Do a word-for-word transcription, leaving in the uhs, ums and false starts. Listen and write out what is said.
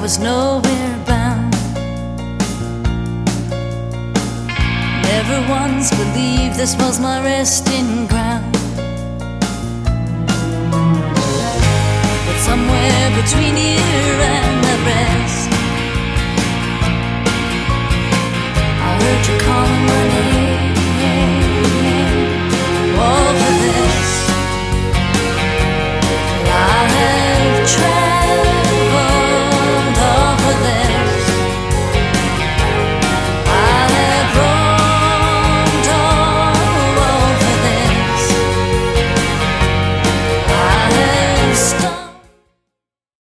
was nowhere bound. Never once believed this was my resting ground. But somewhere between you